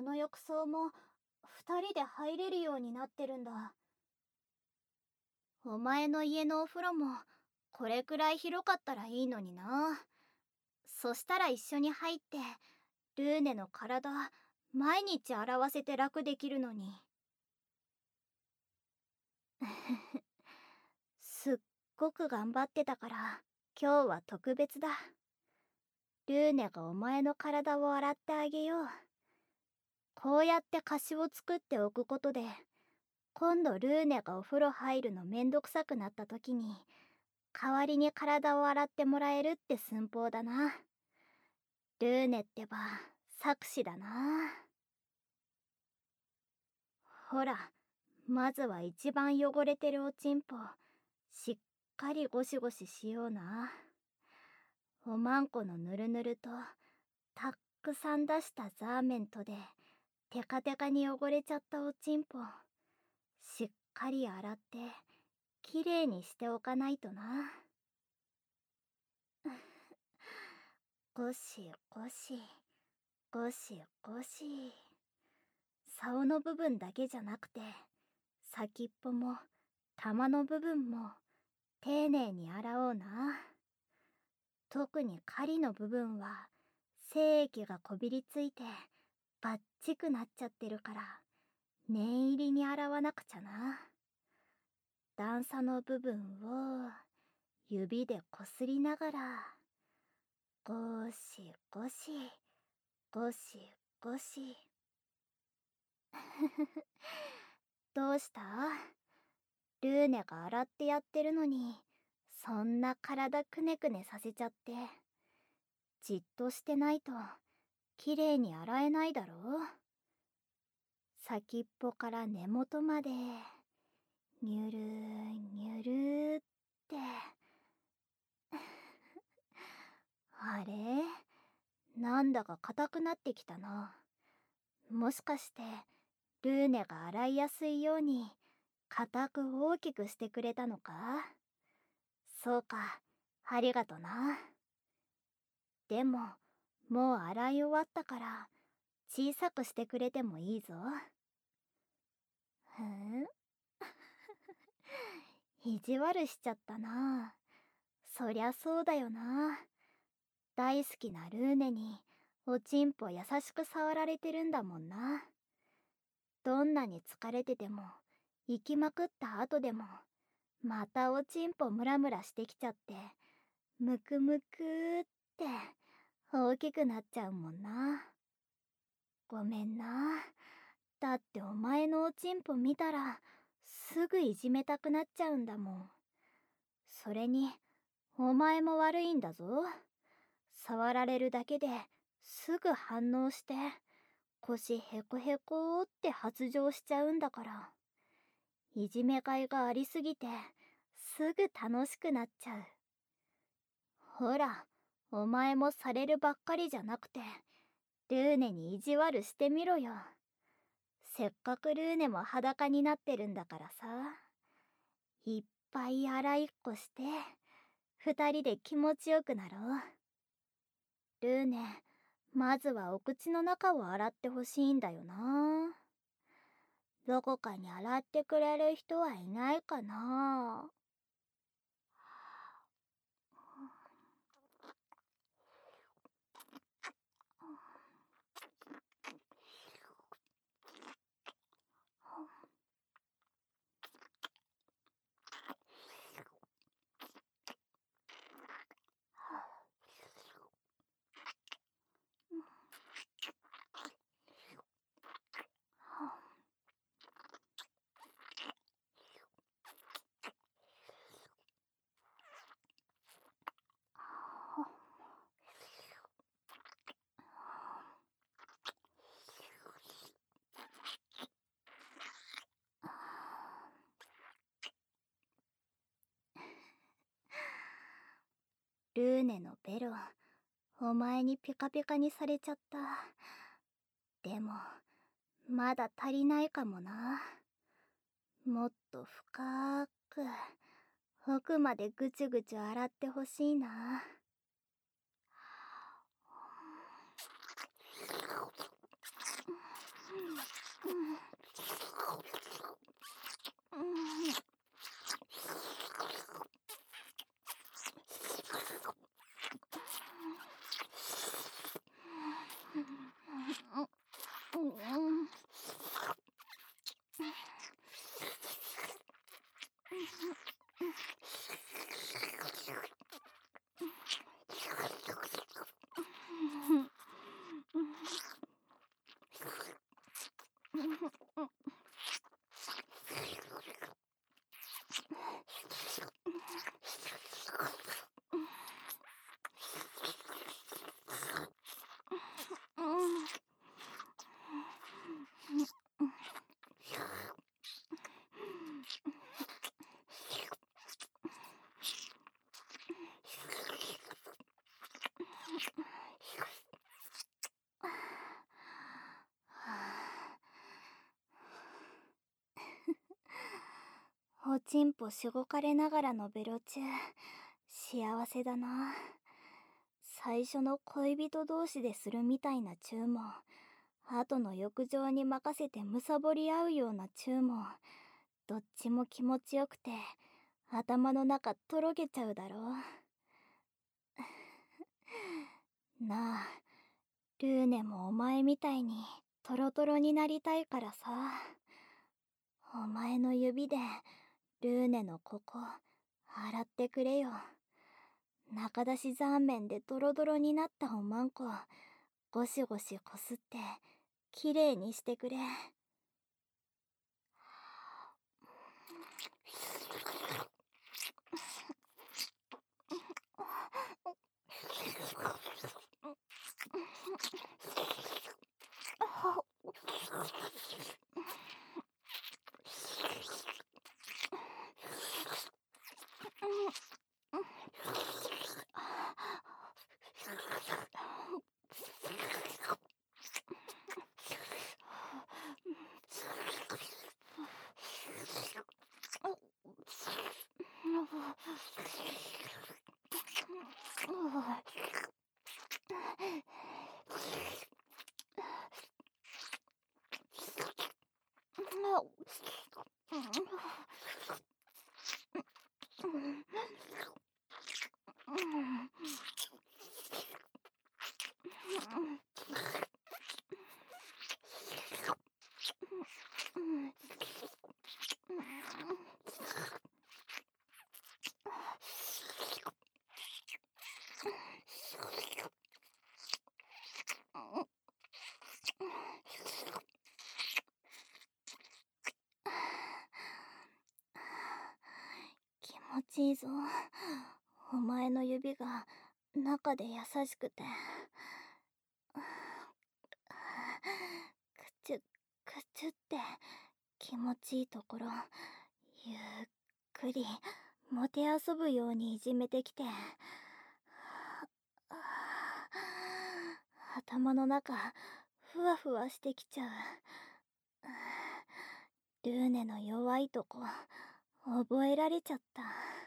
この浴槽も二人で入れるようになってるんだ。お前の家のお風呂もこれくらい広かったらいいのにな。そしたら一緒に入ってルーネの体毎日洗わせて楽できるのに。すっごく頑張ってたから今日は特別だ。ルーネがお前の体を洗ってあげよう。こうやって貸しを作っておくことで、今度ルーネがお風呂入るのめんどくさくなった時に代わりに体を洗ってもらえるって寸法だな。ルーネってば策士だな。ほら、まずは一番汚れてるおちんぽしっかりゴシゴシしような。おまんこのぬるぬるとたっくさん出したザーメントでテカテカに汚れちゃったおちんぽしっかり洗ってきれいにしておかないとな。ゴシゴシゴシゴシ。竿の部分だけじゃなくて先っぽも玉の部分も丁寧に洗おうな。特に狩りの部分は精液がこびりついてバッチくなっちゃってるから念入りに洗わなくちゃな。段差の部分を指でこすりながらゴシゴシゴシゴシ。どうした？ルーネが洗ってやってるのにそんな体くねくねさせちゃって。じっとしてないときれいに洗えないだろう。先っぽから根元までにゅるにゅるって。あれ、なんだか硬くなってきたな。もしかしてルーネが洗いやすいように硬く大きくしてくれたのか？そうか、ありがとな。でももう洗い終わったから小さくしてくれてもいいぞ。ふん。意地悪しちゃったな。そりゃそうだよな。大好きなルーネにおちんぽ優しく触られてるんだもんな。どんなに疲れてても行きまくった後でもまたおちんぽムラムラしてきちゃってムクムクって大きくなっちゃうもんな。ごめんな。だってお前のおちんぽ見たらすぐいじめたくなっちゃうんだもん。それにお前も悪いんだぞ。触られるだけですぐ反応して腰ヘコヘコって発情しちゃうんだから。いじめがいがありすぎてすぐ楽しくなっちゃう。ほら、お前もされるばっかりじゃなくてルーネに意地悪してみろよ。せっかくルーネも裸になってるんだからさ。いっぱい洗いっこして二人で気持ちよくなろう。ルーネ、まずはお口の中を洗ってほしいんだよな。どこかに洗ってくれる人はいないかな。ルーネのベロ、お前にピカピカにされちゃった。でも、まだ足りないかもな。もっと深く、奥までぐちゅぐちゅ洗ってほしいな。 おちんぽしごかれながらのベロチュー、幸せだな。最初の恋人同士でするみたいなチューも、後の浴場に任せてむさぼり合うようなチューも、どっちも気持ちよくて、頭の中とろけちゃうだろう。なあ、ルーネもお前みたいにトロトロになりたいからさ。お前の指でルーネのここ洗ってくれよ。中出し残麺でドロドロになったおまんこゴシゴシこすってきれいにしてくれ。気持ちいいぞ。お前の指が中で優しくて。くちゅくちゅって気持ちいいところゆっくりもてあそぶようにいじめてきて、頭の中ふわふわしてきちゃう。ルーネの弱いとこ覚えられちゃった。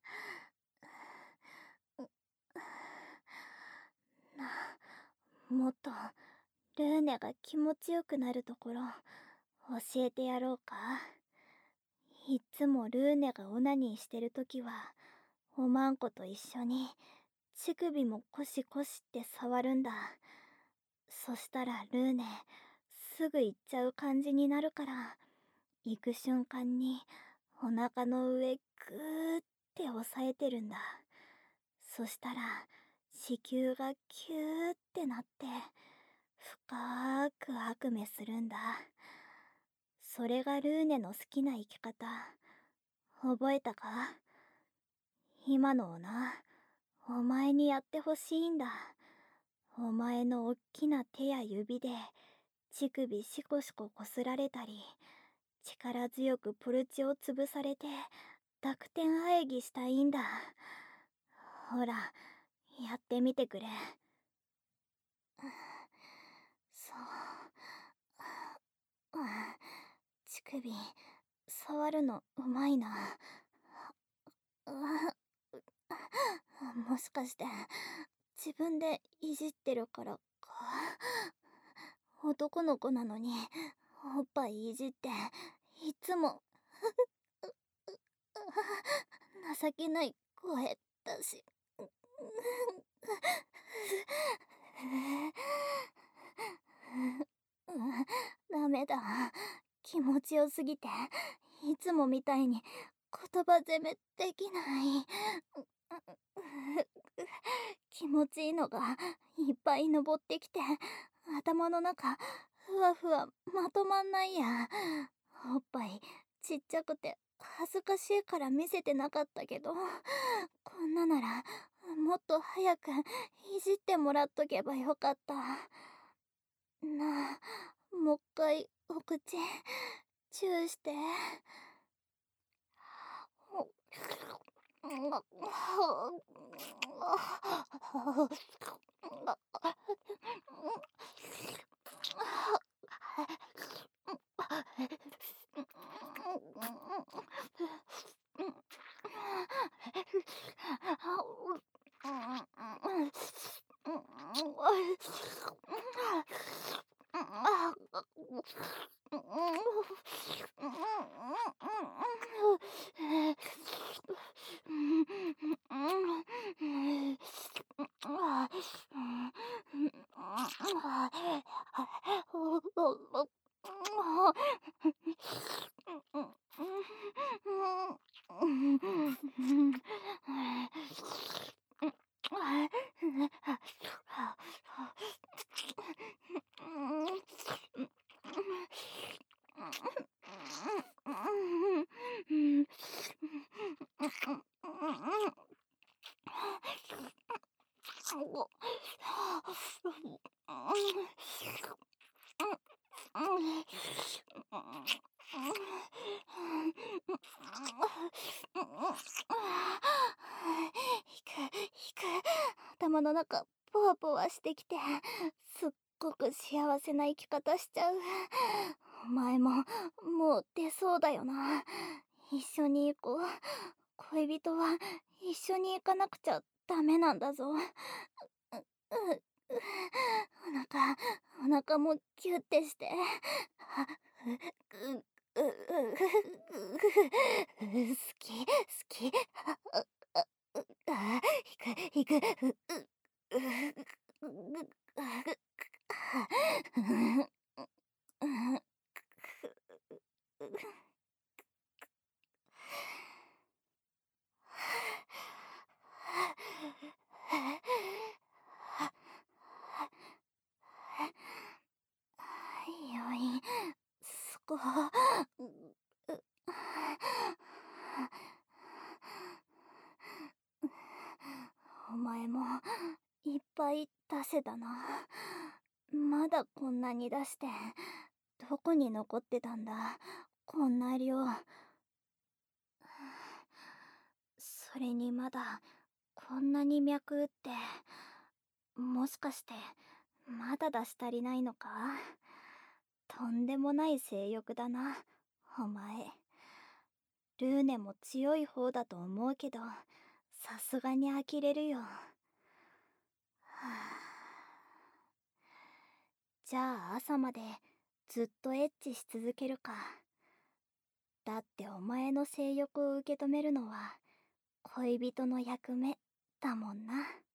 もっとルーネが気持ちよくなるところ教えてやろうか。いっつもルーネがオナニーしてるときはおまんこと一緒に乳首もコシコシって触るんだ。そしたらルーネすぐ行っちゃう感じになるから、行く瞬間にお腹の上グーって押さえてるんだ。そしたら子宮がキューってなって深く悪夢するんだ。それがルーネの好きな生き方。覚えたか？今のをな、お前にやってほしいんだ。お前のおっきな手や指で乳首シコシコこすられたり、力強くポルチを潰されて濁点喘ぎしたいんだ。ほら、やってみてくれ。そう。乳首触るのうまいな。もしかして自分でいじってるからか。男の子なのにおっぱいいじっていつも情けない声だし。ダメだ。気持ちよすぎていつもみたいに言葉攻めできない。気持ちいいのがいっぱい登ってきて頭の中ふわふわまとまんないや。おっぱいちっちゃくて恥ずかしいから見せてなかったけど、こんなならもっと早くいじってもらっとけばよかった。なあ、もう一回お口チューして。 頭の中ポワポワしてきて、すっごく幸せな生き方しちゃう。お前ももう出そうだよな。一緒に行こう。恋人は一緒に行かなくちゃダメなんだぞ。お腹もキュッてして。好き、好き。行く、余韻、すごお前もいっぱい出せたな。まだこんなに出して、どこに残ってたんだ、こんな量。それにまだこんなに脈打って、もしかしてまだ出し足りないのか。とんでもない性欲だな、お前。ルーネも強い方だと思うけど、さすがに呆れるよ。はあ、じゃあ朝までずっとエッチし続けるか。だってお前の性欲を受け止めるのは恋人の役目だもんな。